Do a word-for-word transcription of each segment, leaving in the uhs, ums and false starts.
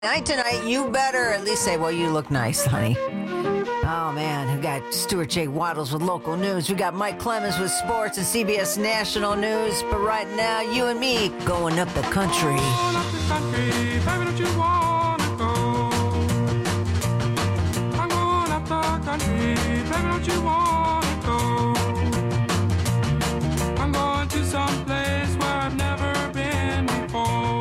Night tonight, you better at least say, well, you look nice, honey. Oh, man, we got Stuart J. Waddles with local news. We got Mike Clemens with sports and C B S National News. But right now, you and me going up the country. Going up the country, baby, don't you wanna go? I'm going up the country, baby, don't you wanna go? I'm going to some place where I've never been before.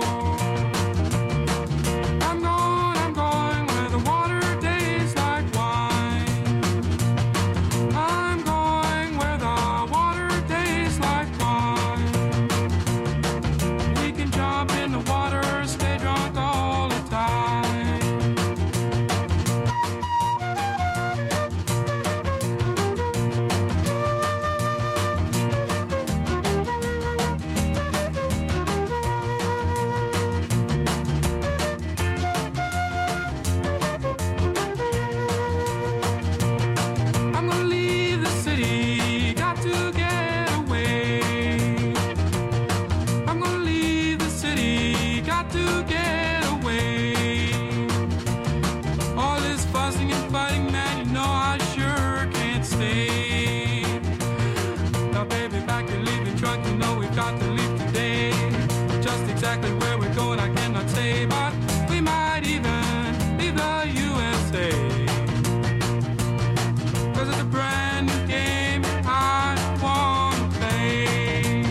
Exactly where we're going, I cannot say, but we might even leave the U S A. Cause it's a brand new game I wanna play.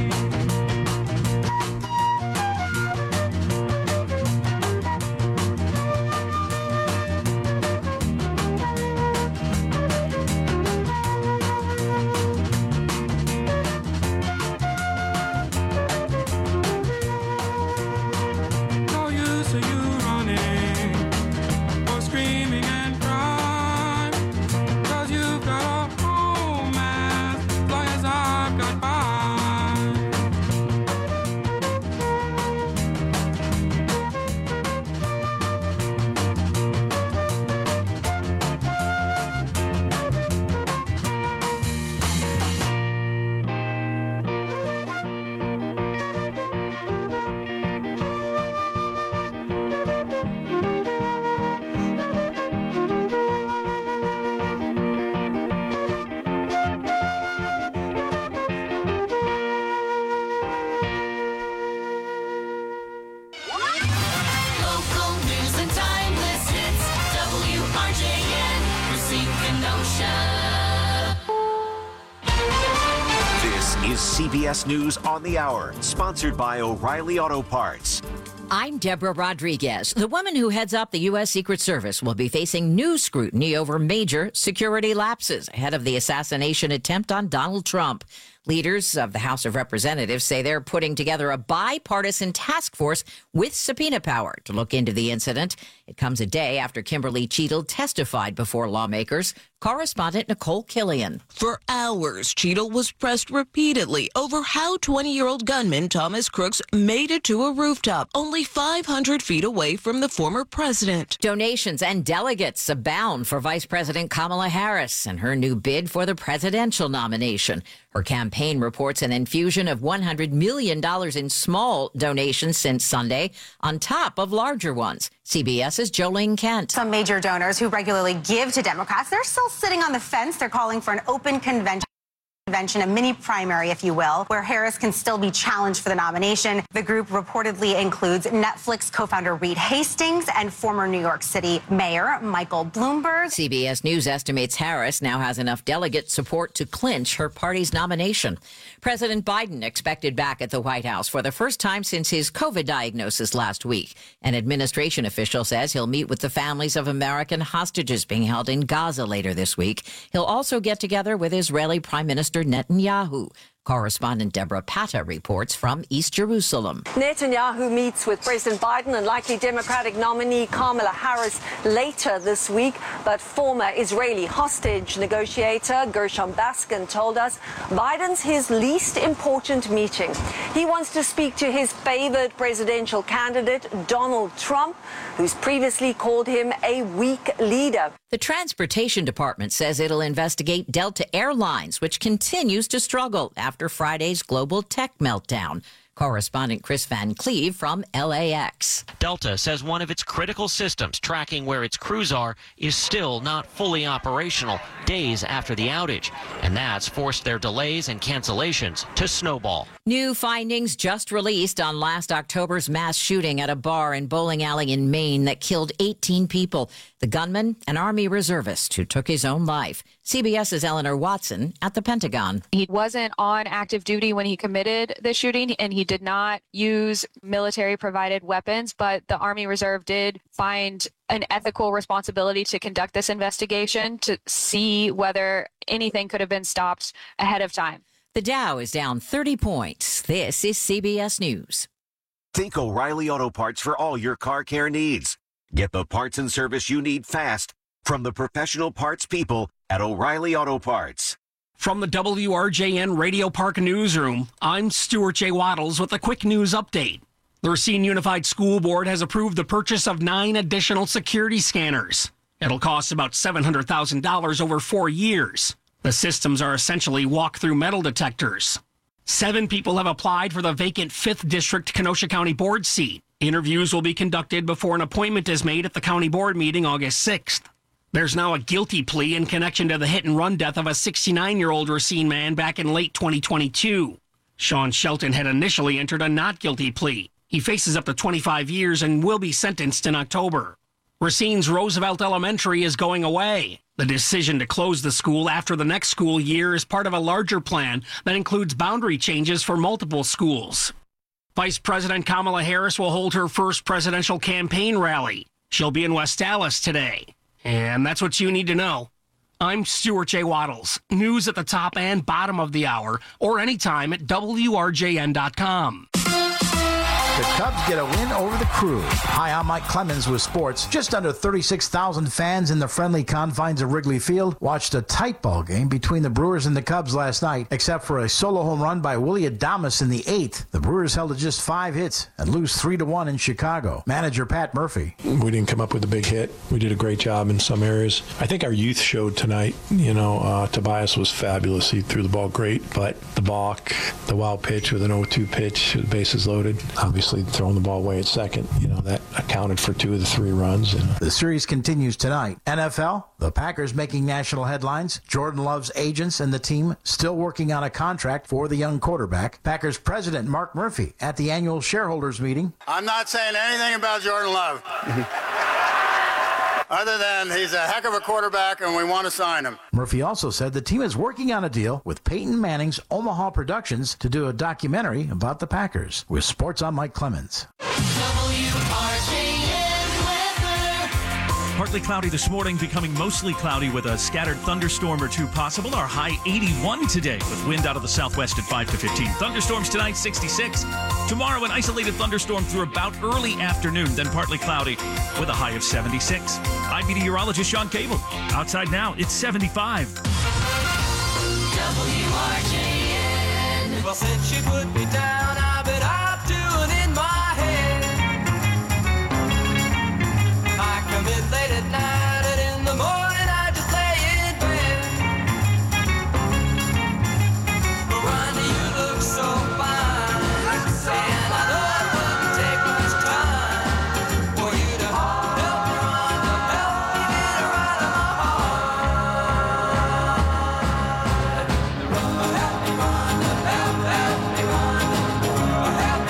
C B S News on the Hour, sponsored by O'Reilly Auto Parts. I'm Deborah Rodriguez. The woman who heads up the U S. Secret Service will be facing new scrutiny over major security lapses ahead of the assassination attempt on Donald Trump. Leaders of the House of Representatives say they're putting together a bipartisan task force with subpoena power to look into the incident. It comes a day after Kimberly Cheadle testified before lawmakers. Correspondent Nicole Killian. For hours, Cheadle was pressed repeatedly over how twenty-year-old gunman Thomas Crooks made it to a rooftop only five hundred feet away from the former president. Donations and delegates abound for Vice President Kamala Harris and her new bid for the presidential nomination. Her campaign reports an infusion of one hundred million dollars in small donations since Sunday, on top of larger ones. CBS's Jolene Kent. Some major donors who regularly give to Democrats, they're still sitting on the fence. They're calling for an open convention. Convention, a mini primary, if you will, where Harris can still be challenged for the nomination. The group reportedly includes Netflix co-founder Reed Hastings and former New York City Mayor Michael Bloomberg. C B S News estimates Harris now has enough delegate support to clinch her party's nomination. President Biden expected back at the White House for the first time since his COVID diagnosis last week. An administration official says he'll meet with the families of American hostages being held in Gaza later this week. He'll also get together with Israeli Prime Minister Netanyahu. Correspondent Deborah Patta reports from East Jerusalem. Netanyahu meets with President Biden and likely Democratic nominee Kamala Harris later this week. But former Israeli hostage negotiator Gershom Baskin told us Biden's his least important meeting. He wants to speak to his favored presidential candidate, Donald Trump, who's previously called him a weak leader. The Transportation Department says it'll investigate Delta Airlines, which continues to struggle after Friday's global tech meltdown. Correspondent Chris Van Cleve from L A X. Delta says one of its critical systems tracking where its crews are is still not fully operational days after the outage, and that's forced their delays and cancellations to snowball. New findings just released on last October's mass shooting at a bar and bowling alley in Maine that killed eighteen people. The gunman, an Army reservist who took his own life. CBS's Eleanor Watson at the Pentagon. He wasn't on active duty when he committed the shooting, and he did not use military-provided weapons, but the Army Reserve did find an ethical responsibility to conduct this investigation to see whether anything could have been stopped ahead of time. The Dow is down thirty points. This is C B S News. Think O'Reilly Auto Parts for all your car care needs. Get the parts and service you need fast from the professional parts people at O'Reilly Auto Parts. From the W R J N Radio Park Newsroom, I'm Stuart J. Waddles with a quick news update. The Racine Unified School Board has approved the purchase of nine additional security scanners. It'll cost about seven hundred thousand dollars over four years. The systems are essentially walk-through metal detectors. Seven people have applied for the vacant fifth District Kenosha County Board seat. Interviews will be conducted before an appointment is made at the county board meeting August sixth. There's now a guilty plea in connection to the hit-and-run death of a sixty-nine-year-old Racine man back in late twenty twenty-two. Sean Shelton had initially entered a not guilty plea. He faces up to twenty-five years and will be sentenced in October. Racine's Roosevelt Elementary is going away. The decision to close the school after the next school year is part of a larger plan that includes boundary changes for multiple schools. Vice President Kamala Harris will hold her first presidential campaign rally. She'll be in West Allis today. And that's what you need to know. I'm Stuart J. Waddles. News at the top and bottom of the hour, or anytime at W R J N dot com. The Cubs get a win over the Crew. Hi, I'm Mike Clemens with sports. Just under thirty-six thousand fans in the friendly confines of Wrigley Field watched a tight ball game between the Brewers and the Cubs last night. Except for a solo home run by Willie Adames in the eighth, the Brewers held to just five hits and lose three to one in Chicago. Manager Pat Murphy. We didn't come up with a big hit. We did a great job in some areas. I think our youth showed tonight. You know, uh, Tobias was fabulous. He threw the ball great, but the balk, the wild pitch with an oh two pitch, the bases loaded, obviously throwing the ball away at second, you know, that accounted for two of the three runs. You know. The series continues tonight. N F L, the Packers making national headlines. Jordan Love's agents and the team still working on a contract for the young quarterback. Packers president Mark Murphy at the annual shareholders meeting. I'm not saying anything about Jordan Love. Other than he's a heck of a quarterback and we want to sign him. Murphy also said the team is working on a deal with Peyton Manning's Omaha Productions to do a documentary about the Packers. With sports, I'm Mike Clemens. Partly cloudy this morning, becoming mostly cloudy with a scattered thunderstorm or two possible. Our high eighty-one today with wind out of the southwest at five to fifteen. Thunderstorms tonight, sixty-six. Tomorrow, an isolated thunderstorm through about early afternoon, then partly cloudy with a high of seventy-six. I'm meteorologist Sean Cable. Outside now, it's seventy-five. W R J N. Well, since she put me down, I bet I'm doing in my head. I come in late at night and in the morning I just lay in bed. But Ronnie, you look so fine, and I know it wouldn't take much time for you to help me, Rhonda, help me get her out of my heart. Help me, Rhonda, help, help me, Rhonda, help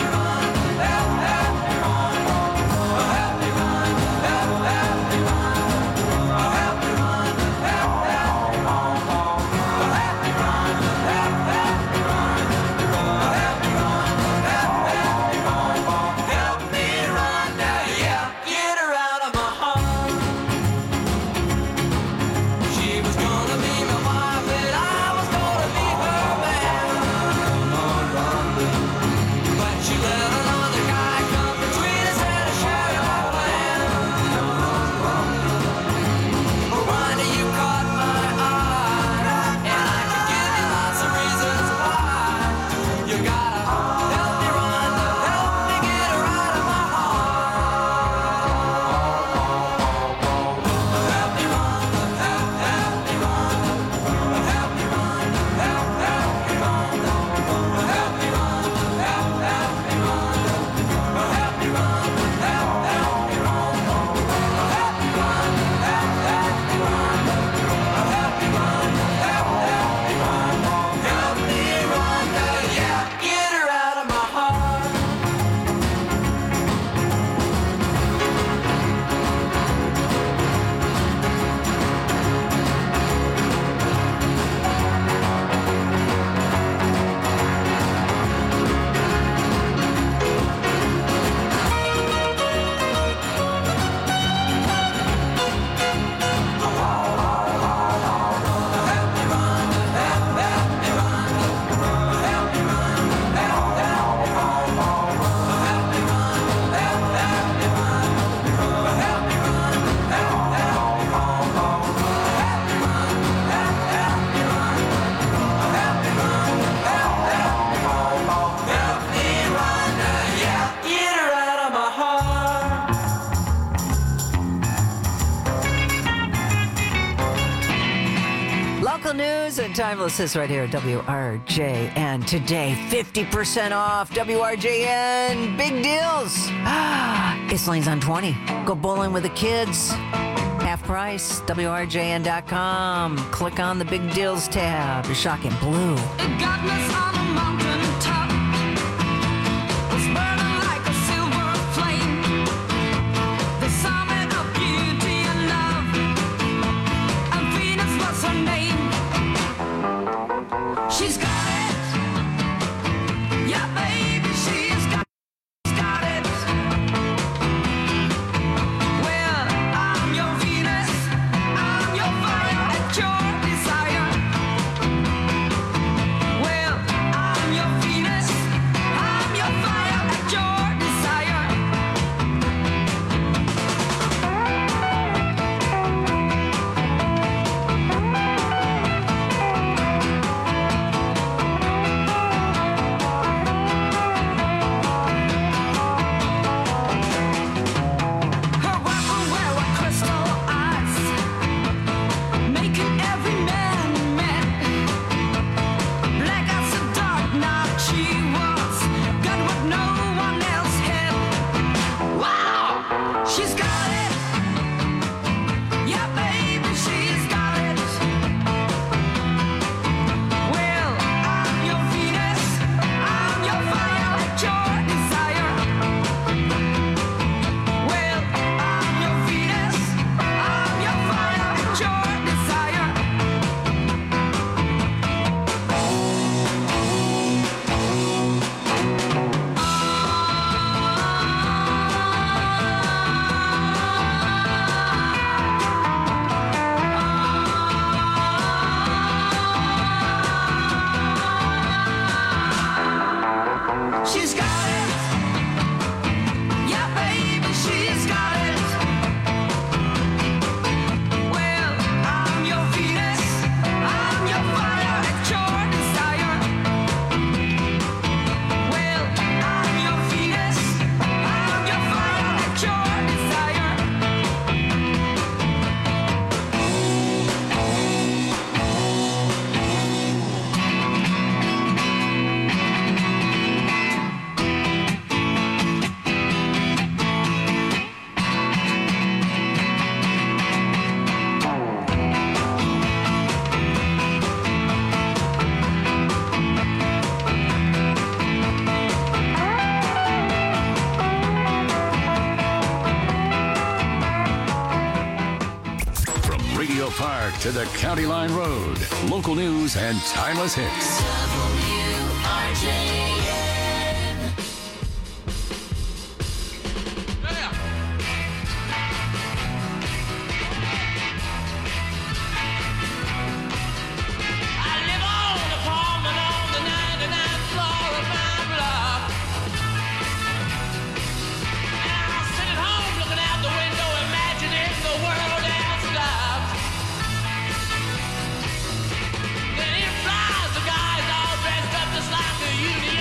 news and timeless hits right here at W R J N. Today, fifty percent off W R J N. Big deals. It's lanes on twenty. Go bowling with the kids. Half price. W R J N dot com. Click on the big deals tab. You're shocking blue. It got us on a mountain top. Was burning like a silver flame. The summit of beauty and love. And Venus was her name. She's got it. Yeah, baby, she's got, she's got it. Well, I'm your Venus. I'm your fire at your desire. Well, I'm your Venus. I'm your fire at your desire. Her weapon were with crystal eyes, making every man mad. Black as the dark night she was, got what no one else had. Wow, she's got it. Yeah, baby, she's got it. Well, I'm your Venus. I'm your fire at your desire. Well, I'm your Venus. I'm your fire at your desire. She's got it. Yeah, baby, she's got it. Well, I'm your Venus. I'm your fire at your desire. Well, I'm your Venus. I'm your fire at your desire. From Radio Park to the County Line Road, local news and timeless hits. I live on the farm and on the ninety-ninth floor of my block. And I sit at home looking out the window, imagining the world has stopped. Then in flies the guys all dressed up just like the Union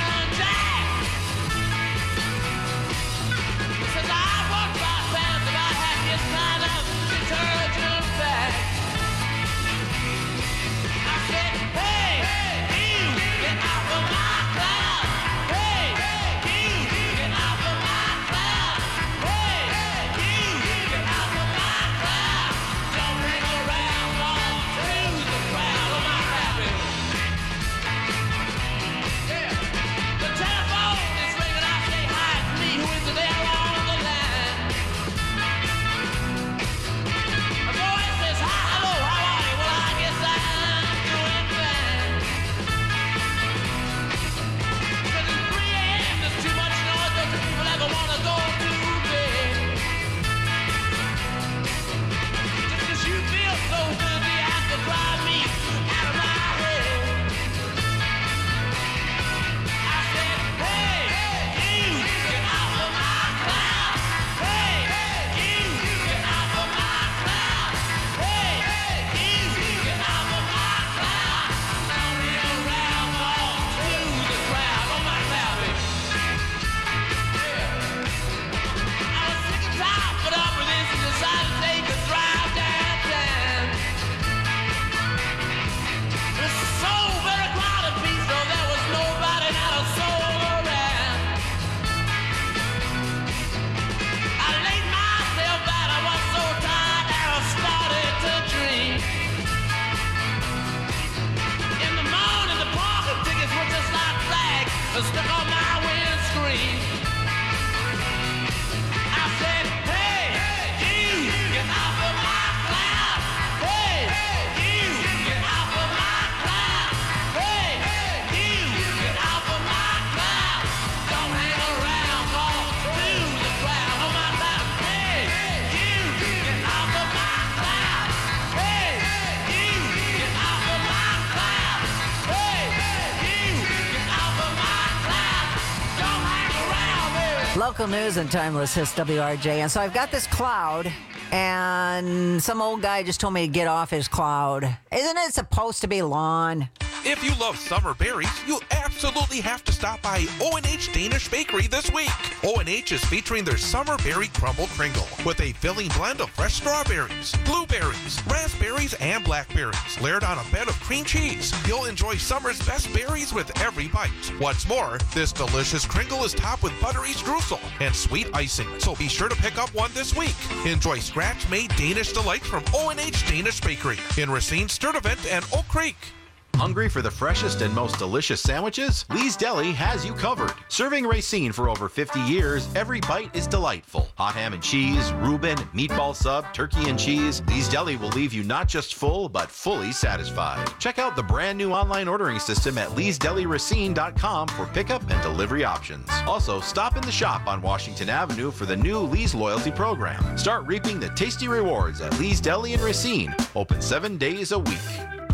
Local news and timeless hits W R J. And so I've got this cloud, and some old guy just told me to get off his cloud. Isn't it supposed to be lawn? If you love summer berries, you absolutely have to stop by O and H Danish Bakery this week. O and H is featuring their Summer Berry Crumble Kringle with a filling blend of fresh strawberries, blueberries, raspberries, and blackberries, layered on a bed of cream cheese. You'll enjoy summer's best berries with every bite. What's more, this delicious Kringle is topped with buttery streusel and sweet icing, so be sure to pick up one this week. Enjoy scratch-made Danish delights from O and H Danish Bakery in Racine, Sturtevant, and Oak Creek. Hungry for the freshest and most delicious sandwiches? Lee's Deli has you covered. Serving Racine for over fifty years, every bite is delightful. Hot ham and cheese, Reuben, meatball sub, turkey and cheese. Lee's Deli will leave you not just full, but fully satisfied. Check out the brand new online ordering system at lees deli racine dot com for pickup and delivery options. Also, stop in the shop on Washington Avenue for the new Lee's Loyalty Program. Start reaping the tasty rewards at Lee's Deli in Racine. Open seven days a week.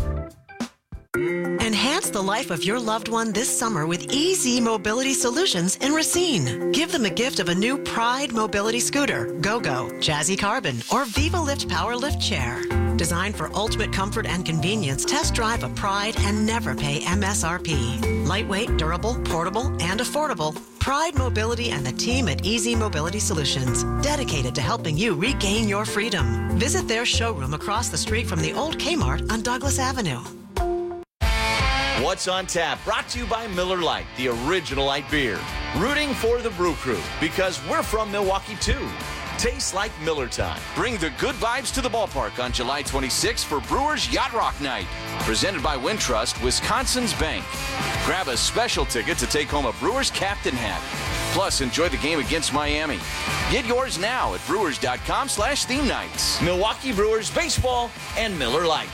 Enhance the life of your loved one this summer with E Z Mobility Solutions in Racine. Give them a gift of a new Pride Mobility Scooter, Go-Go, Jazzy Carbon, or Viva Lift Power Lift Chair. Designed for ultimate comfort and convenience, test drive a Pride and never pay M S R P. Lightweight, durable, portable, and affordable. Pride Mobility and the team at E Z Mobility Solutions, dedicated to helping you regain your freedom. Visit their showroom across the street from the old Kmart on Douglas Avenue. What's on Tap, brought to you by Miller Lite, the original light beer. Rooting for the Brew Crew, because we're from Milwaukee too. Tastes like Miller time. Bring the good vibes to the ballpark on July twenty-sixth for Brewers Yacht Rock Night. Presented by Wintrust, Wisconsin's Bank. Grab a special ticket to take home a Brewers captain hat. Plus, enjoy the game against Miami. Get yours now at brewers.com slash theme nights. Milwaukee Brewers Baseball and Miller Lite.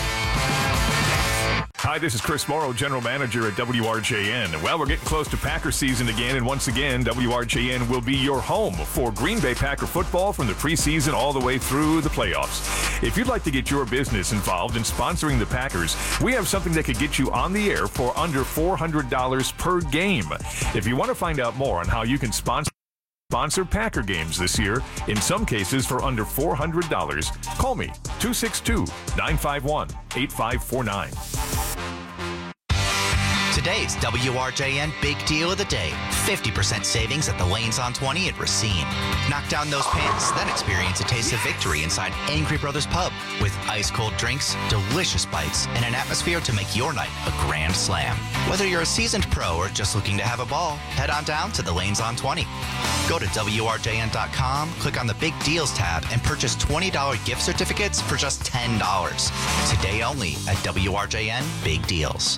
Hi, this is Chris Morrow, General Manager at W R J N. Well, we're getting close to Packer season again, and once again, W R J N will be your home for Green Bay Packer football from the preseason all the way through the playoffs. If you'd like to get your business involved in sponsoring the Packers, we have something that could get you on the air for under four hundred dollars per game. If you want to find out more on how you can sponsor Sponsor Packer games this year, in some cases for under four hundred dollars. Call me, two six two, nine five one, eight five four nine. Today's W R J N Big Deal of the Day. fifty percent savings at the Lanes on twenty at Racine. Knock down those pants, then experience a taste of victory inside Angry Brothers Pub with ice-cold drinks, delicious bites, and an atmosphere to make your night a grand slam. Whether you're a seasoned pro or just looking to have a ball, head on down to the Lanes on twenty. Go to W R J N dot com, click on the Big Deals tab, and purchase twenty dollars gift certificates for just ten dollars. Today only at W R J N Big Deals.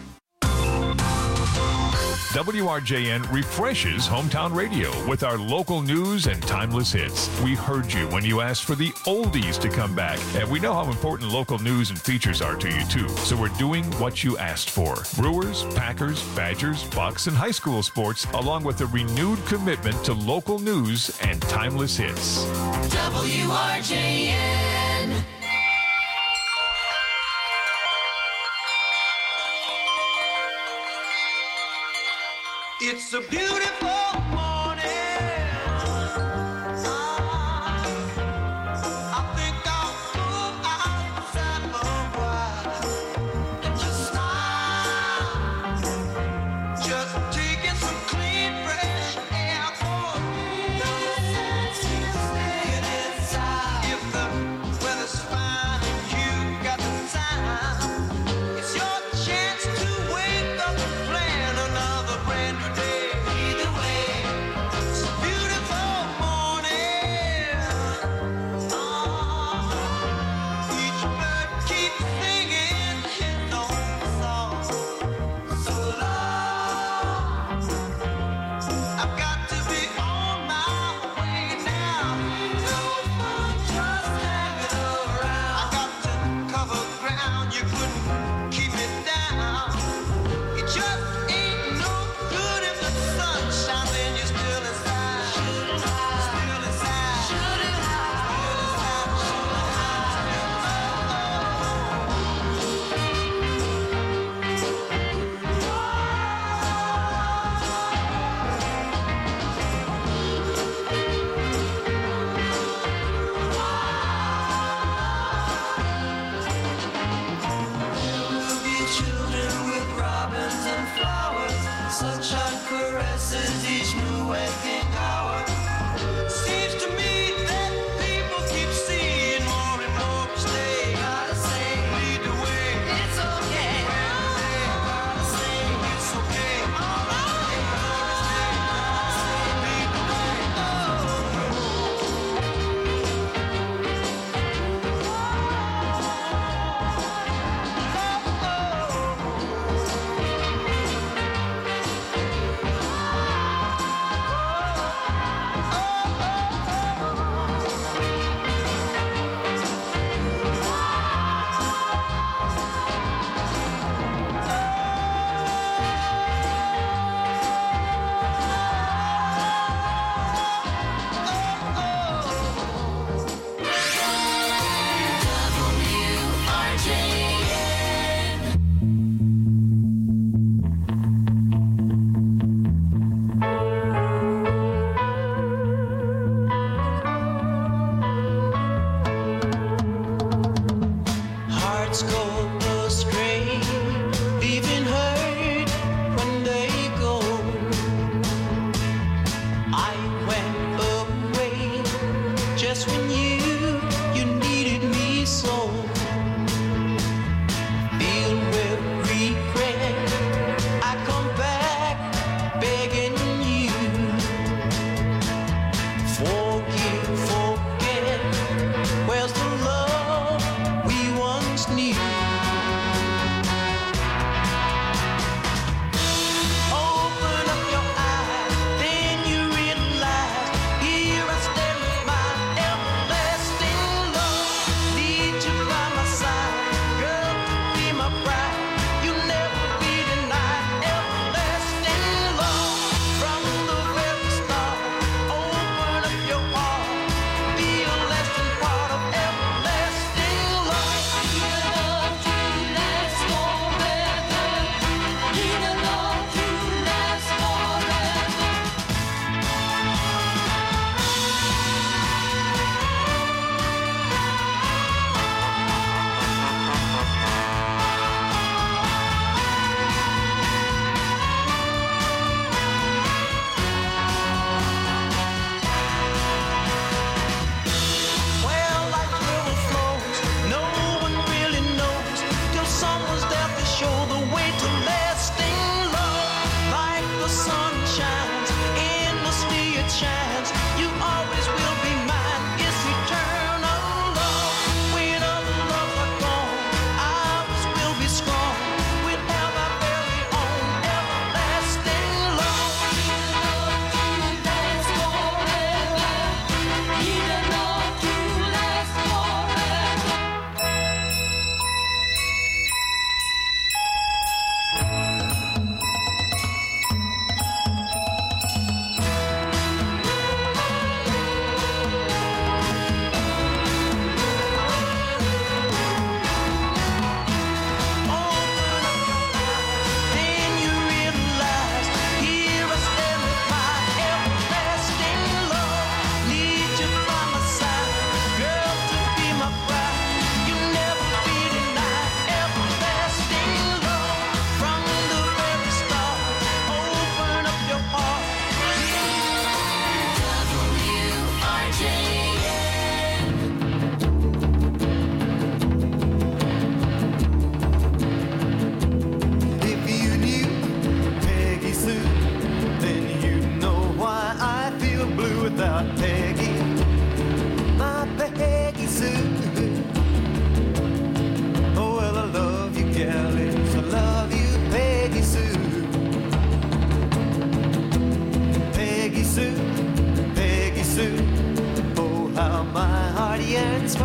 W R J N refreshes hometown radio with our local news and timeless hits. We heard you when you asked for the oldies to come back, and we know how important local news and features are to you too. So we're doing what you asked for. Brewers, Packers, Badgers, Bucks, and high school sports, along with a renewed commitment to local news and timeless hits. W R J N. It's a beautiful morning. I think I'll go outside for a while and just smile. Just taking some clean, fresh air for me. Get inside. If the weather's fine and you got the time, it's your chance to wake up and plan another brand new day. Either way,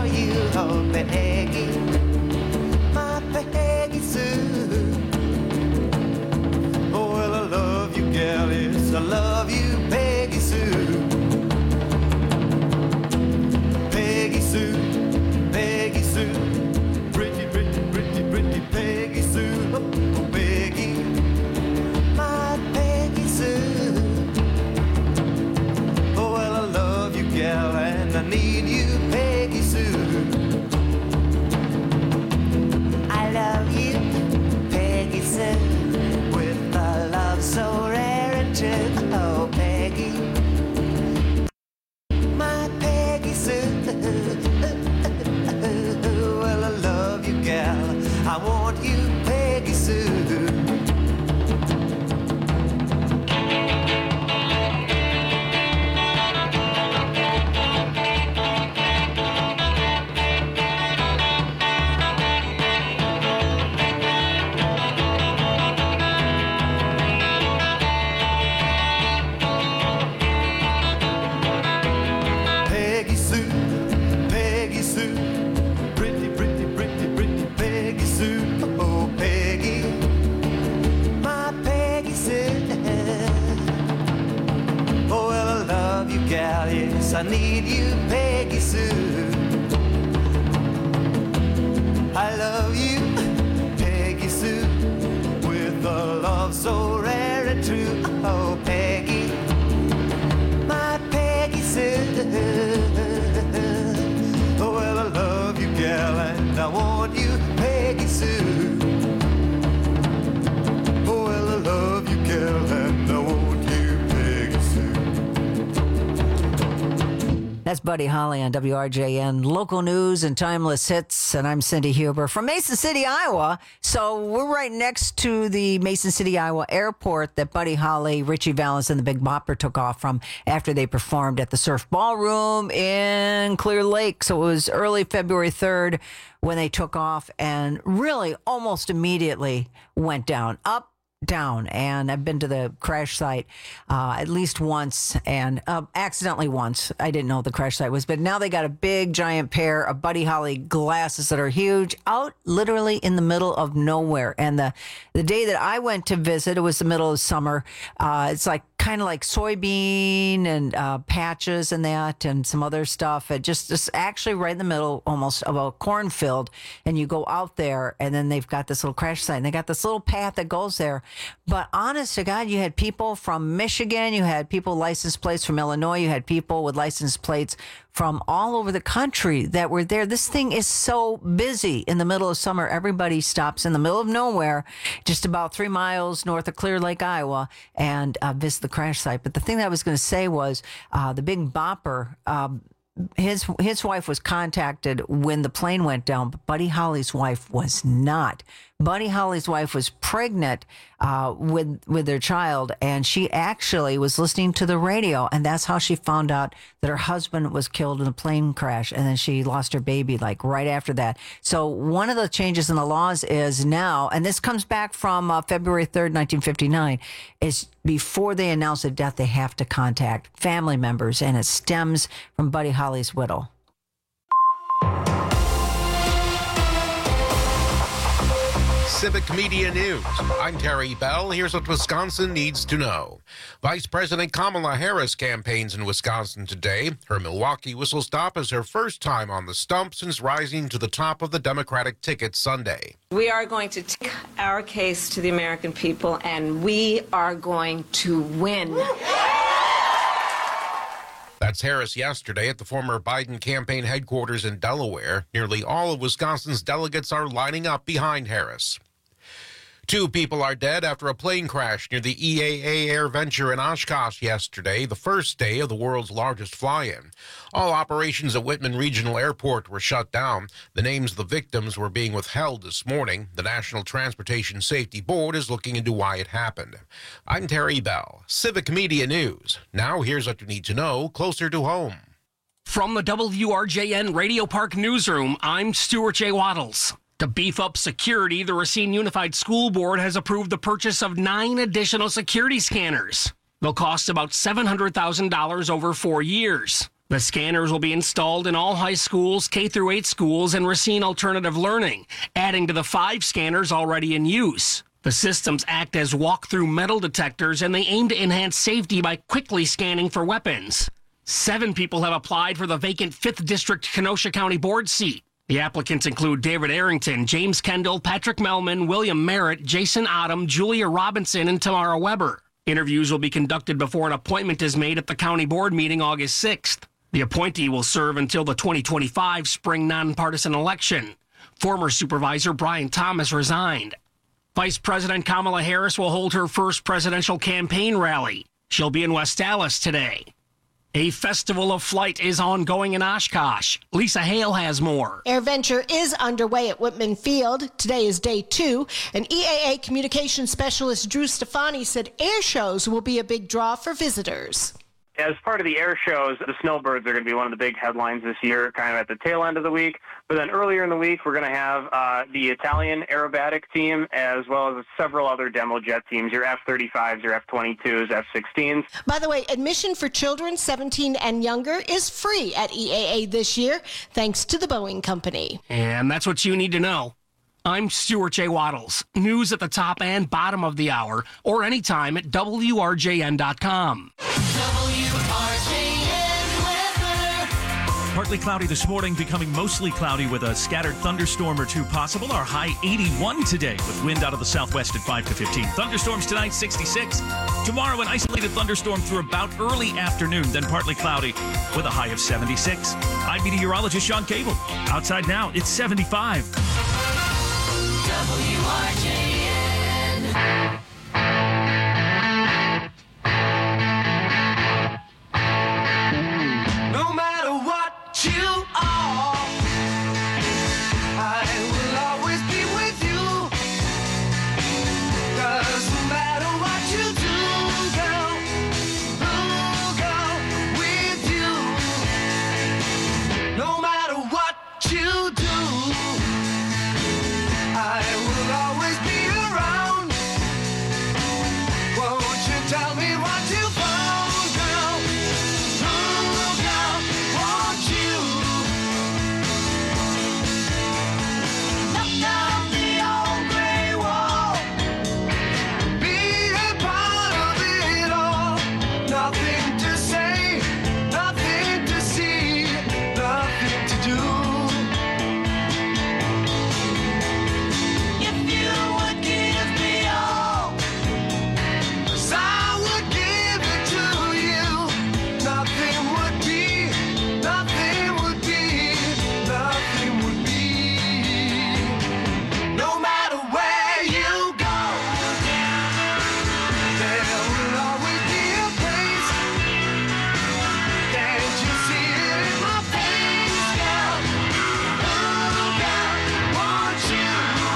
for you, oh Peggy, my Peggy Sue. Oh, well, I love you, gal, yes, I love you, Peggy Sue. Peggy Sue, Peggy Sue, pretty, pretty, pretty, pretty Peggy Sue. Oh, Peggy, my Peggy Sue. Oh, well, I love you, gal, and I need you, Peggy Sue. I love you, Peggy Sue, with a love so rare and true. Oh, Peggy, my Peggy Sue. Well, I love you, gal, I want you, Peggy Sue. Peggy Sue, Peggy Sue, pretty, pretty, pretty, pretty Peggy Sue. Oh, Peggy, my Peggy Sue. Oh, well, I love you, gal, yes, I need you, Peggy Sue. I love you, Peggy Sue, with a love so rare and true. Oh, Peggy, my Peggy Sue. Oh, well, I love you, gal, and I want you, Peggy Sue. Oh, well, I love you, gal, and I want you, Peggy Sue. That's Buddy Holly on W R J N, local news and timeless hits. And I'm Cindy Huber from Mason City, Iowa. So we're right next to the Mason City, Iowa airport that Buddy Holly, Richie Valens, and the Big Bopper took off from after they performed at the Surf Ballroom in Clear Lake. So it was early February third when they took off and really almost immediately went down, up, down. And I've been to the crash site uh, at least once, and uh, accidentally once. I didn't know the crash site was, but now they got a big giant pair of Buddy Holly glasses that are huge out literally in the middle of nowhere. And the, the day that I went to visit, it was the middle of summer. Uh, it's like kind of like soybean and uh, patches and that and some other stuff. It just, just actually right in the middle almost of a cornfield. And you go out there and then they've got this little crash site and they got this little path that goes there. But honest to God, you had people from Michigan, you had people license plates from Illinois, you had people with license plates from all over the country that were there. This thing is so busy in the middle of summer. Everybody stops in the middle of nowhere, just about three miles north of Clear Lake, Iowa, and uh, visit the crash site. But the thing that I was going to say was uh, the Big Bopper, um, his his wife was contacted when the plane went down, but Buddy Holly's wife was not. Buddy Holly's wife was pregnant uh, with with their child, and she actually was listening to the radio, and that's how she found out that her husband was killed in a plane crash, and then she lost her baby like right after that. So one of the changes in the laws is now, and this comes back from uh, February third, nineteen fifty-nine, is before they announce a death, they have to contact family members, and it stems from Buddy Holly's widow. Civic Media News. I'm Terry Bell. Here's what Wisconsin needs to know. Vice President Kamala Harris campaigns in Wisconsin today. Her Milwaukee whistle stop is her first time on the stump since rising to the top of the Democratic ticket Sunday. We are going to take our case to the American people, and we are going to win. That's Harris yesterday at the former Biden campaign headquarters in Delaware. Nearly all of Wisconsin's delegates are lining up behind Harris. Two people are dead after a plane crash near the E A A Air Venture in Oshkosh yesterday, the first day of the world's largest fly-in. All operations at Whitman Regional Airport were shut down. The names of the victims were being withheld this morning. The National Transportation Safety Board is looking into why it happened. I'm Terry Bell, Civic Media News. Now here's what you need to know closer to home. From the W R J N Radio Park Newsroom, I'm Stuart J. Waddles. To beef up security, the Racine Unified School Board has approved the purchase of nine additional security scanners. They'll cost about seven hundred thousand dollars over four years. The scanners will be installed in all high schools, K through eight schools, and Racine Alternative Learning, adding to the five scanners already in use. The systems act as walk-through metal detectors, and they aim to enhance safety by quickly scanning for weapons. Seven people have applied for the vacant fifth District Kenosha County Board seat. The applicants include David Arrington, James Kendall, Patrick Melman, William Merritt, Jason Odom, Julia Robinson, and Tamara Weber. Interviews will be conducted before an appointment is made at the county board meeting August sixth. The appointee will serve until the twenty twenty-five spring nonpartisan election. Former Supervisor Brian Thomas resigned. Vice President Kamala Harris will hold her first presidential campaign rally. She'll be in West Allis today. A festival of flight is ongoing in Oshkosh. Lisa Hale has more. AirVenture is underway at Whitman Field. Today is day two, and E A A communications specialist Drew Stefani said air shows will be a big draw for visitors. As part of the air shows, the snowbirds are going to be one of the big headlines this year, kind of at the tail end of the week. But then earlier in the week, we're going to have uh, the Italian aerobatic team, as well as several other demo jet teams, your F thirty-fives, your F twenty-twos, F sixteens. By the way, admission for children seventeen and younger is free at E A A this year, thanks to the Boeing Company. And that's what you need to know. I'm Stuart J. Waddles. News at the top and bottom of the hour, or anytime at W R J N dot com. Partly cloudy this morning, becoming mostly cloudy with a scattered thunderstorm or two possible. Our high eighty-one today with wind out of the southwest at five to fifteen. Thunderstorms tonight, sixty-six. Tomorrow, an isolated thunderstorm through about early afternoon, then partly cloudy with a high of seventy-six. I'm meteorologist Sean Cable. Outside now, it's seventy-five. W R J N. No matter what you are, I will always be with you. 'Cause no matter what you do, girl, I'll go with you. No matter what you do, I will always be around. Won't you tell me what you found, girl? Oh, girl, won't you? Knock down the old gray wall. Be a part of it all. Nothing to say, nothing to see, nothing to do. If you would give me all, 'cause I would give it to you. Nothing would be, nothing would be, nothing would be. No matter where you go, there will always be a place. Can't you see it in my face, girl? Oh, girl, won't you?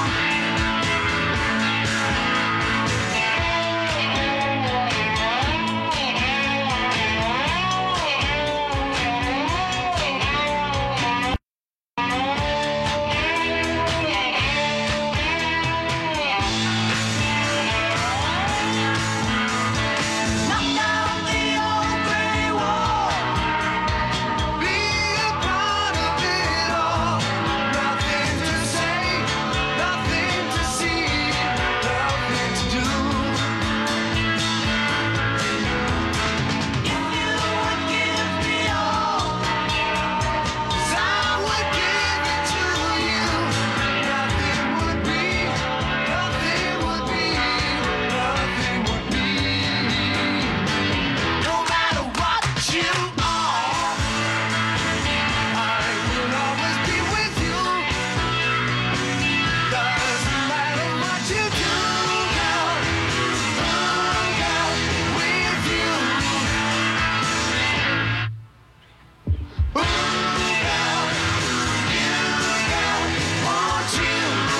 Knock down the old gray wall. Be a part of it all. Nothing to say, nothing to see, nothing to do. If you would give me all, 'cause I would give it to you. Nothing would be, nothing would be, nothing would be. No matter what you are, I will always be with you. Doesn't matter what you do, girl. Oh, girl, with you. Oh, girl, you, girl, want you.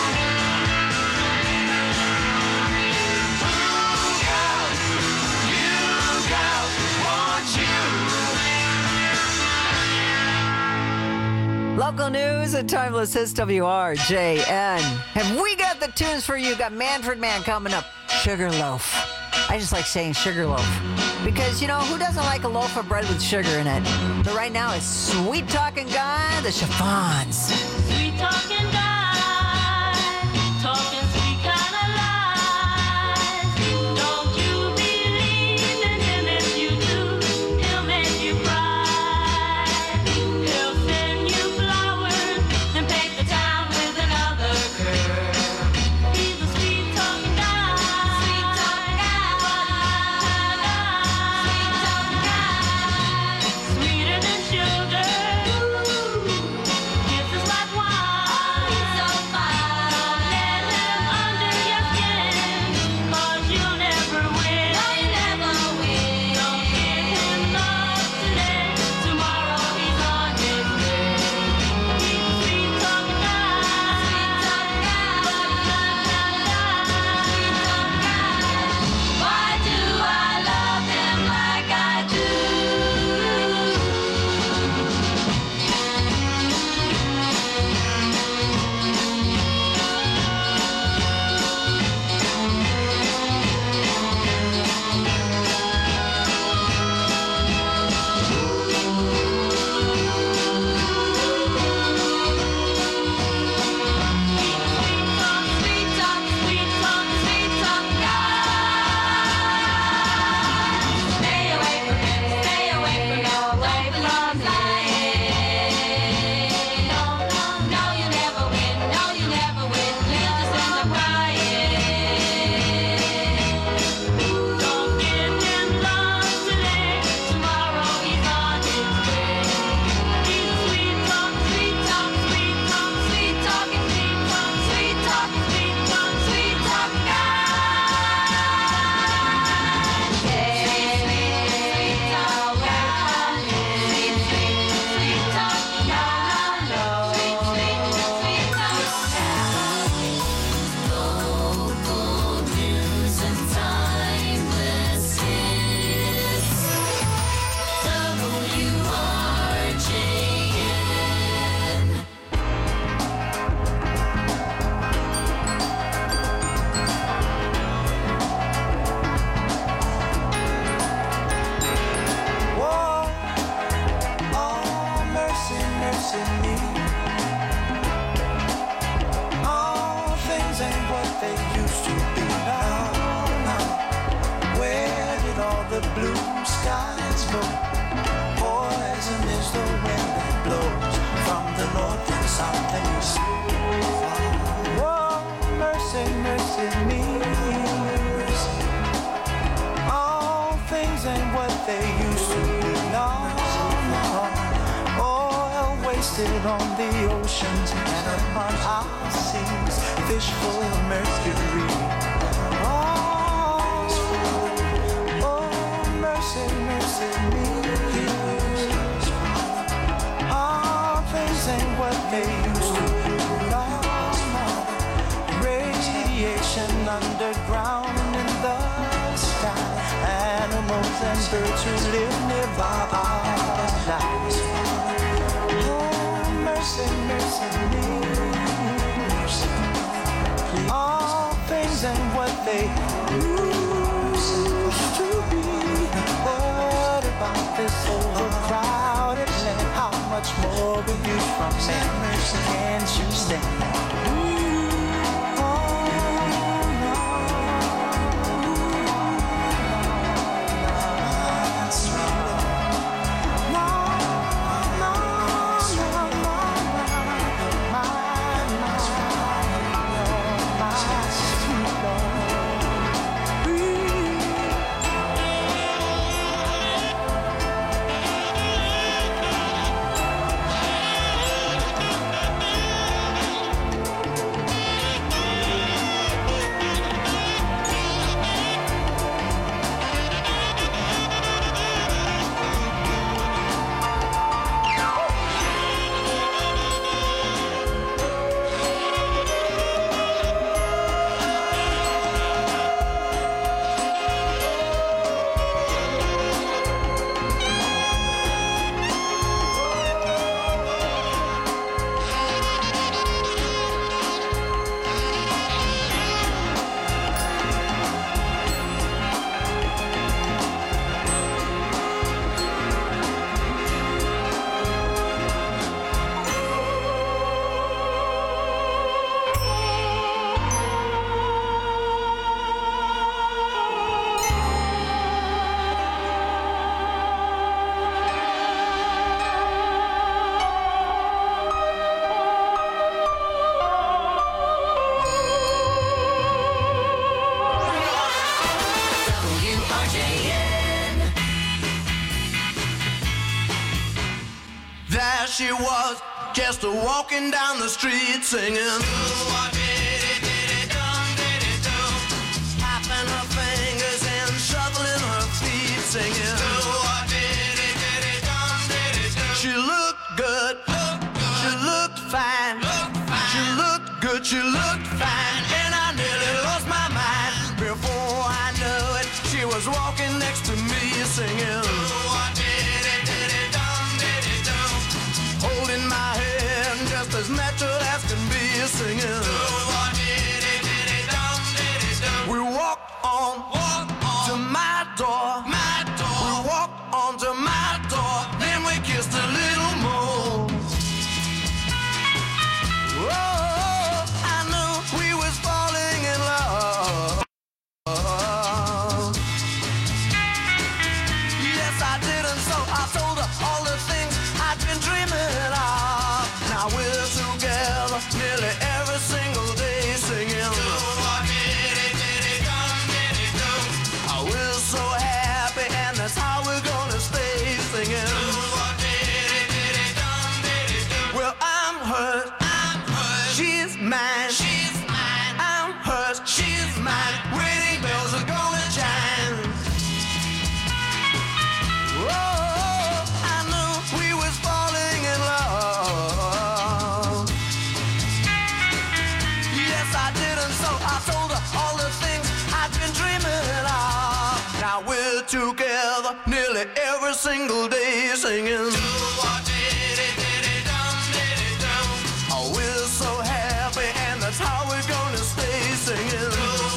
Oh, girl, you, girl, want you. Local news at Timeless S W R J N. Have we got the tunes for you? Got Manfred Man coming up. Sugarloaf. I just like saying sugar loaf. Because, you know, who doesn't like a loaf of bread with sugar in it? But right now, it's Sweet Talking Guy, the Chiffons. Sweet talking guy, talking sweet kind of lies. Don't you believe in him? If you do, he'll make you cry. He'll send you flowers and paint the town with another girl. He's a sweet talking guy, sweet talking guy, sweeter than sugar. Kisses like wine. He's so fine. Let him under your skin, 'cause you'll never win. No, you never win. Don't give him love today. Tomorrow he's on his way. He's a sweet talking guy, sweet talking guy. Why do I love him like I do? Sweet talk, sweet talk, sweet talk guy. Stay away from him, stay away from him, away from him. No, no, no, you never win, no, you never win. He'll just end up crying. Don't give him love today, tomorrow he's on his way. He's a sweet talk, sweet talk, sweet talk, sweet talking, sweet talk, sweet talking, sweet talk, sweet talk guy. Yeah, sweet talk guy. Sweet, sweet, sweet talk guy. Sweet, sweet, sweet talk guy. Local news and timeless hits. W R J N. Whoa, oh, mercy, mercy me. All things ain't what they used to be now. now. Where did all the blue skies go? Poison is the wind that blows from the north and south and east. Whoa, mercy, mercy me. All things ain't what they used to be. No, no. Oil wasted on the oceans and upon our seas. Fish full of mercury. Oh, oh, mercy, mercy me. All things ain't what they used to be. No, no. Radiation underground and in the sky. Animals and birds who live nearby our lives. Oh, mercy, mercy me. All things ain't what they used to be. What about this overcrowded land? How much more will you from me? Can't you stand? Ooh, oh, no. That's right. No, no, no, no, no. My, my, my sweet Lord. Breathe. she was just a walking down the street singing. Tapping her fingers and shuffling her feet singing. She looked good, she looked fine, she looked good, she looked fine, and I nearly lost my mind. Before I knew it, she was walking next to me singing. Holding my hand just as natural as can be singing. We walked on, to my door. We walked on to my door. Then we kissed a little more. Oh, I knew we was falling in love. Yes, I did, and so I told her all the things I'd been dreaming of. Now we're together nearly every single day singing. Oh, we're so happy, and that's how we're gonna stay singing. Well, I'm hers, I'm hers. She's mine, she's mine. I'm hers, she's mine. Wedding bells are gonna chime. Oh, I knew we was falling in love. Yes, I did, and so I told her all the things I've been dreaming of. Now we're together nearly every single day singing. Oh, we're so happy, and that's how we're gonna stay singing.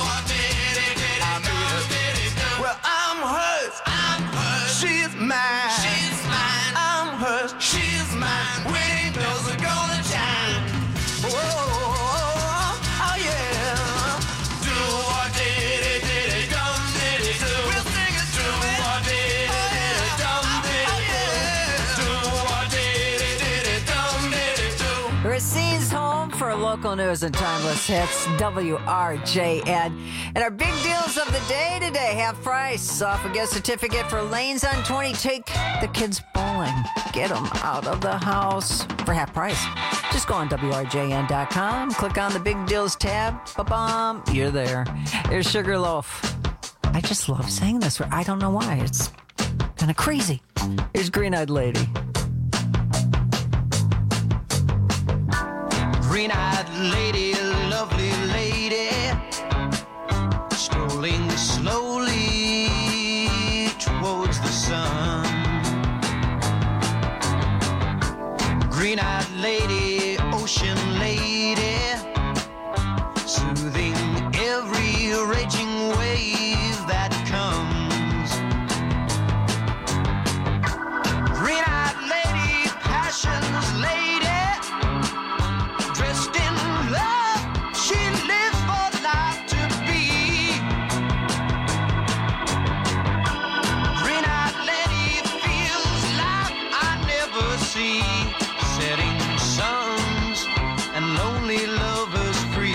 I mean, well, I'm hers, I'm hers. She's mine, she's mine. I'm hers, she's mine. Wedding bells are gonna chime. Oh, oh yeah. Do what did it, did it, dum did it do. We'll sing it through. Do what did it, did it, dum did it do. Do what did it, did it, dum did it do. Racine's home for local news and timeless hits, W R J N. And our big deals of the day today, half price off a gift certificate for Lanes on twenty. Take the kids bowling. Get them out of the house for half price. Just go on W R J N dot com, click on the big deals tab, ba-bum, you're there. Here's Sugarloaf. I just love saying this. I don't know why. It's kind of crazy. Here's Green-Eyed Lady. Green-eyed lady, lovely lady, strolling slowly towards the sun. Green-eyed lady, ocean lady, soothing every raging wave that comes. Green-eyed lady, passion's lady, dressed in love, she lives for life to be. Green-eyed lady feels like I never see. Setting suns and lonely lovers free.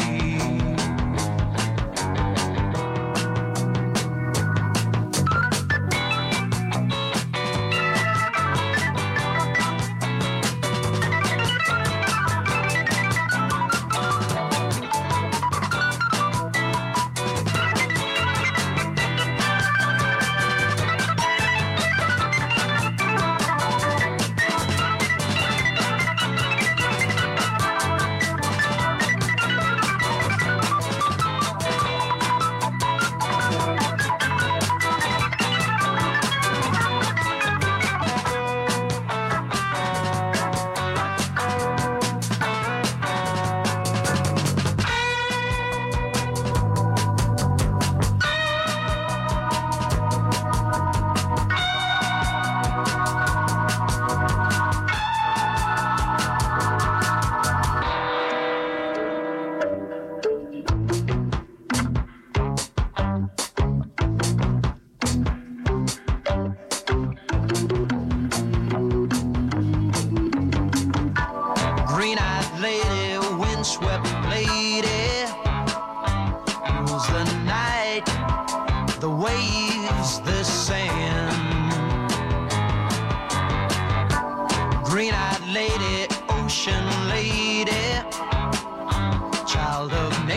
windswept lady rules the night, the waves, the sand. Green-eyed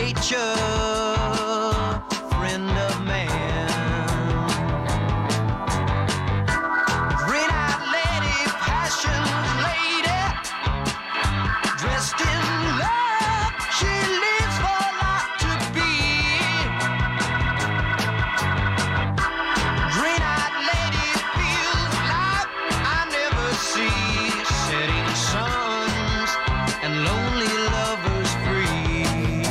nature, friend of man. Green-eyed lady, passion lady, dressed in love, she lives for life to be. Green-eyed lady feels like I never see, setting suns and lonely lovers free.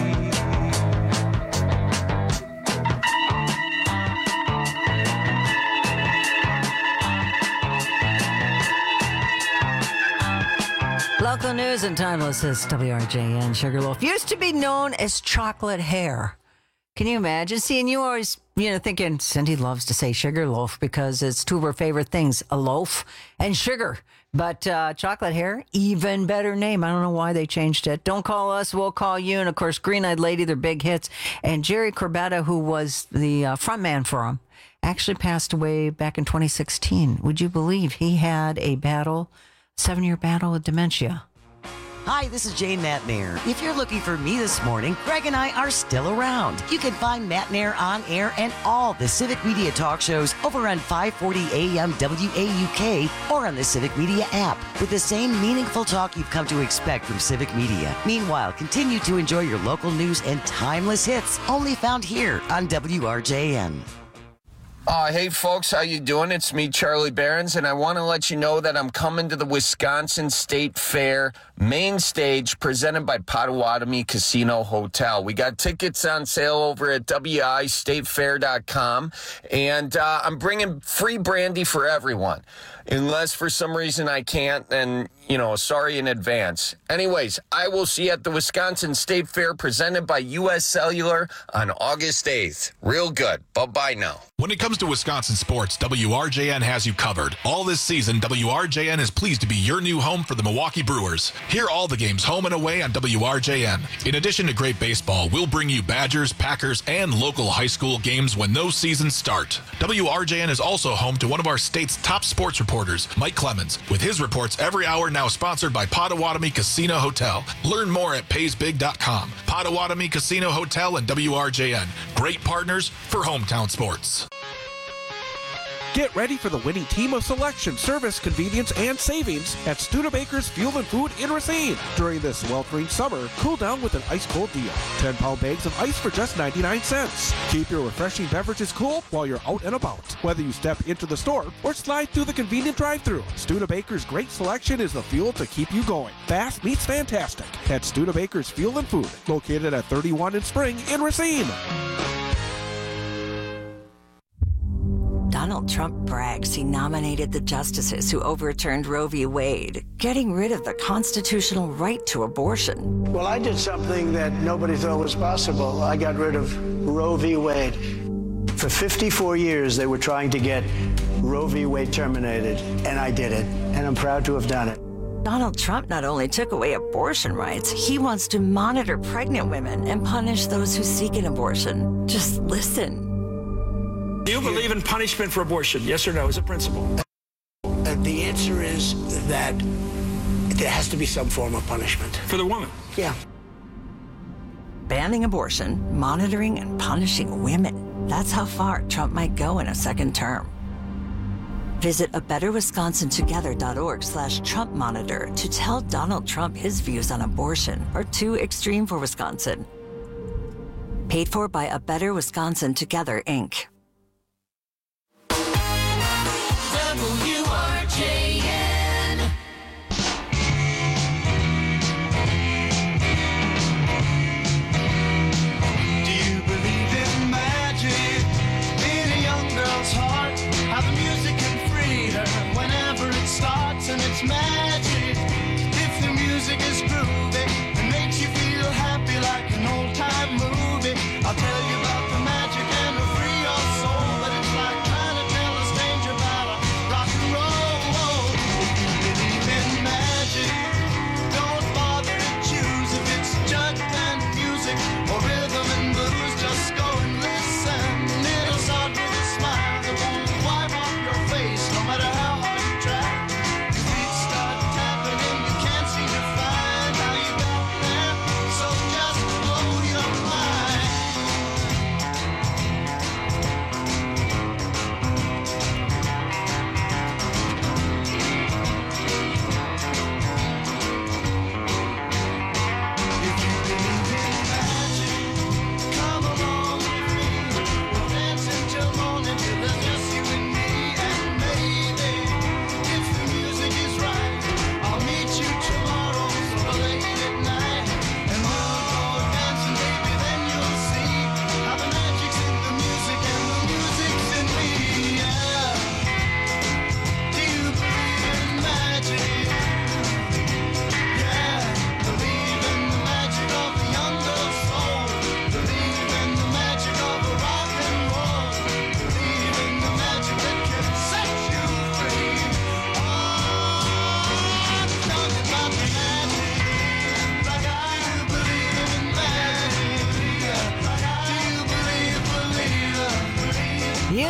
Local news and timeless is W R J N. Sugarloaf used to be known as chocolate hair. Can you imagine? See, and you always, you know, thinking Cindy loves to say sugarloaf because it's two of her favorite things, a loaf and sugar. But uh, chocolate hair, even better name. I don't know why they changed it. Don't call us, we'll call you. And, of course, Green-Eyed Lady, their big hits. And Jerry Corbetta, who was the uh, frontman for them, actually passed away back in twenty sixteen. Would you believe he had a battle, seven-year battle with dementia? Hi, this is Jane Matt Nair. If you're looking for me this morning, Greg and I are still around. You can find Matt Nair on air and all the Civic Media talk shows over on five forty A M W A U K or on the Civic Media app with the same meaningful talk you've come to expect from Civic Media. Meanwhile, continue to enjoy your local news and timeless hits only found here on W R J N. Uh, hey, folks, how you doing? It's me, Charlie Behrens, and I want to let you know that I'm coming to the Wisconsin State Fair main stage presented by Potawatomi Casino Hotel. We got tickets on sale over at W I state fair dot com, and uh, I'm bringing free brandy for everyone. Unless for some reason I can't, then, you know, sorry in advance. Anyways, I will see you at the Wisconsin State Fair presented by U S Cellular on August eighth. Real good. Bye-bye now. When it comes to Wisconsin sports, W R J N has you covered. All this season, W R J N is pleased to be your new home for the Milwaukee Brewers. Hear all the games home and away on W R J N. In addition to great baseball, we'll bring you Badgers, Packers, and local high school games when those seasons start. W R J N is also home to one of our state's top sports reporters, Mike Clemens, with his reports every hour, now sponsored by Potawatomi Casino Hotel. Learn more at pays big dot com. Potawatomi Casino Hotel and W R J N. Great partners for hometown sports. Get ready for the winning team of selection, service, convenience, and savings at Studebaker's Fuel and Food in Racine. During this sweltering summer, cool down with an ice-cold deal. ten-pound bags of ice for just ninety-nine cents. Keep your refreshing beverages cool while you're out and about. Whether you step into the store or slide through the convenient drive-thru, Studebaker's great selection is the fuel to keep you going. Fast meets fantastic at Studebaker's Fuel and Food, located at thirty-one in Spring in Racine. Donald Trump brags he nominated the justices who overturned Roe v. Wade, getting rid of the constitutional right to abortion. Well, I did something that nobody thought was possible. I got rid of Roe v. Wade. For fifty-four years, they were trying to get Roe v. Wade terminated, and I did it, and I'm proud to have done it. Donald Trump not only took away abortion rights, he wants to monitor pregnant women and punish those who seek an abortion. Just listen. Do you believe in punishment for abortion? Yes or no, as a principle? Uh, the answer is that there has to be some form of punishment. For the woman? Yeah. Banning abortion, monitoring and punishing women. That's how far Trump might go in a second term. Visit a better wisconsin together dot org slash Trump monitor to tell Donald Trump his views on abortion are too extreme for Wisconsin. Paid for by A Better Wisconsin Together, Incorporated. W R J N. Do you believe in magic in a young girl's heart? How the music can free her whenever it starts, and it's magic. If the music is groovy and makes you feel happy like an old time movie, I'll tell you about the magic and it'll free your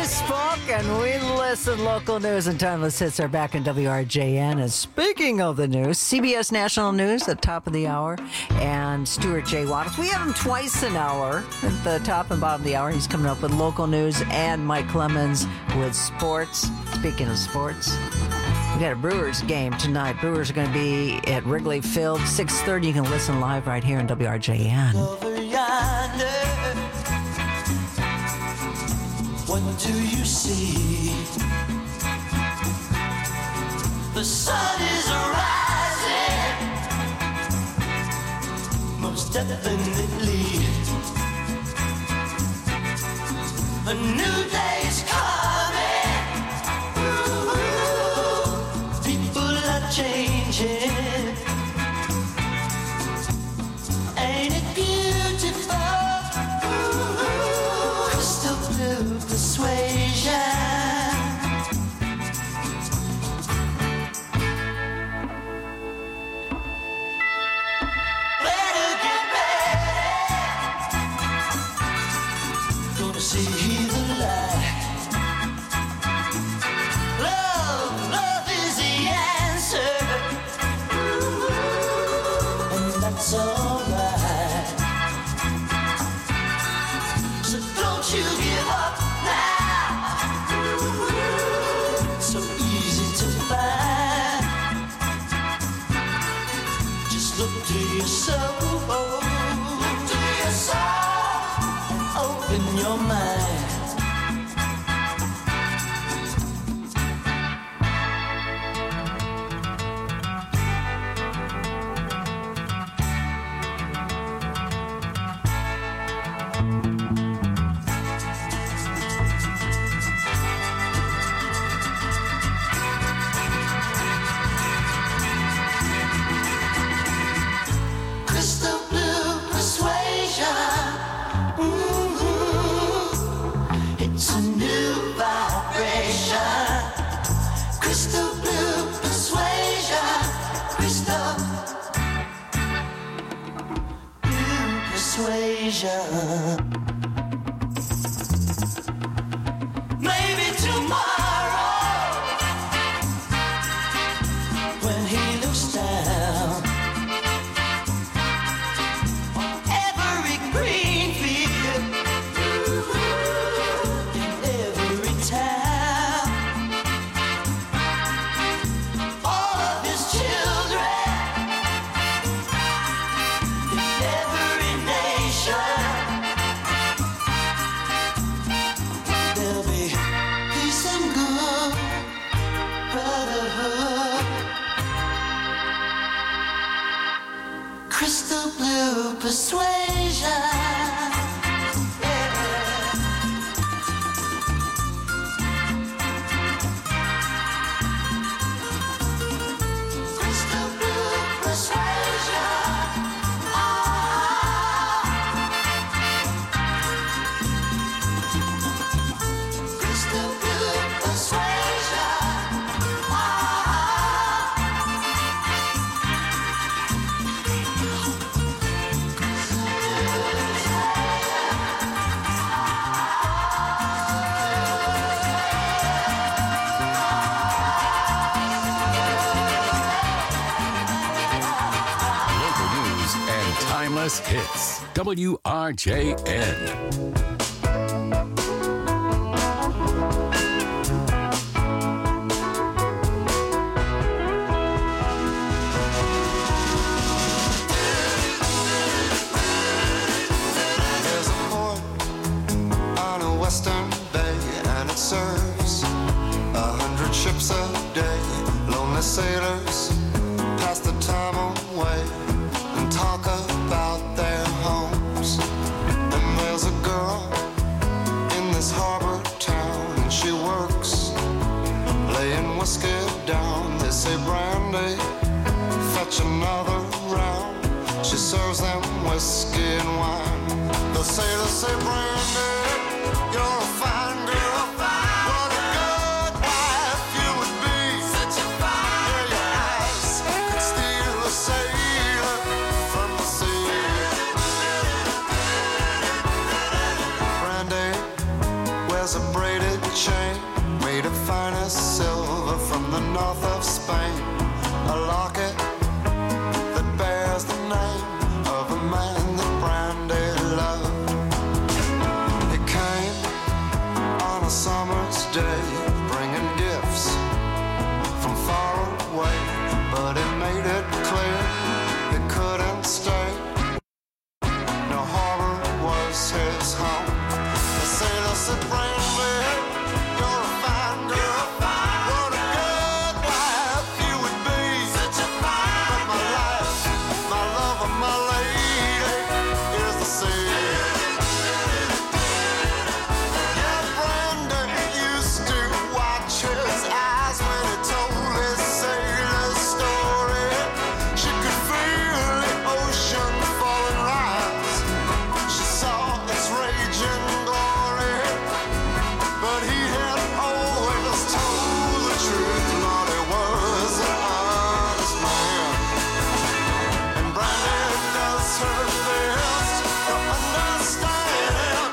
spoke and we listen. Local news and timeless hits are back in W R J N. And speaking of the news, C B S National News at top of the hour and Stuart J. Wattles. We have him twice an hour at the top and bottom of the hour. He's coming up with local news and Mike Clemens with sports. Speaking of sports, we got a Brewers game tonight. Brewers are going to be at Wrigley Field, six thirty. You can listen live right here on W R J N. Over yonder, what do you see? The sun is rising, most definitely. A new day's coming. Ooh, people are changing. Ain't it beautiful? Ooh, crystal blue persuasion. Better get ready. Gonna see the light. Love, love is the answer. Ooh, and that's alright. So don't you give up now. Ooh, so easy to find. Just look to your soul. Look to your soul and open your mind. Crystal blue persuasion. Ooh, it's a new vibration. Crystal blue persuasion. Crystal blue persuasion. Maybe tomorrow, when he looks down, every green field in every town, all of his children in every nation, there'll be peace and good brotherhood. Crystal blue persuasion. Yeah. Crystal blue persuasion. Ah. Crystal blue persuasion. Local news and timeless hits. W R J N. There's a port on a western bay, and it serves a hundred ships a day. Lonely sailors pass the time away and talk about their homes. And there's a girl in this harbor town, and she works laying whiskey down. They say, Brandy, fetch another round. She serves them whiskey and wine. The sailors say, Brandy, you're a fine girl. What a good wife you would be. Such a fine yeah, your eyes could steal a sailor from the sea. Brandy wears a braided chain made of finest silver from the north of Spain. A locket that bears the name of a man that Brandy loved. It came on a summer's day, bringing gifts from far away, but it made it clear it couldn't stay. No harbor was his home. The sailor said, Brandy, you're a fine girl. What a good wife you would be. Such a fine. But my life, my love, and my lady is the sea. Yeah, Brandy used to watch his eyes when he told his sailor story. She could feel the ocean fall and rise. She saw its raging glory, but he had always told the truth. Lord, he was an honest man, and Brandy does her best to understand him.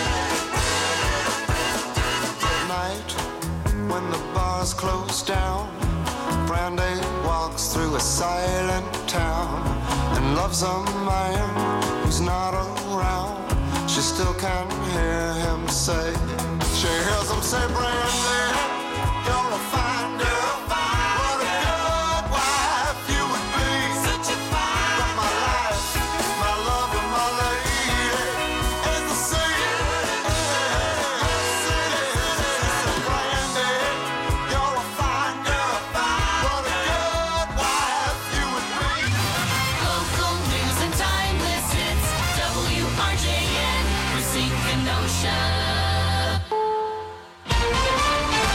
At night, when the bars close down, Brandy walks through a silent town and loves a man who's not around. She still can hear him say, she hears him say, Brandy, you're a fine girl. What a good wife you would be. Such a fine. But my life, my love, and my lady is the sea. Brandy, you're a fine girl. What a good wife you would be. Local news and timeless hits. W R J N, Racine Kenosha.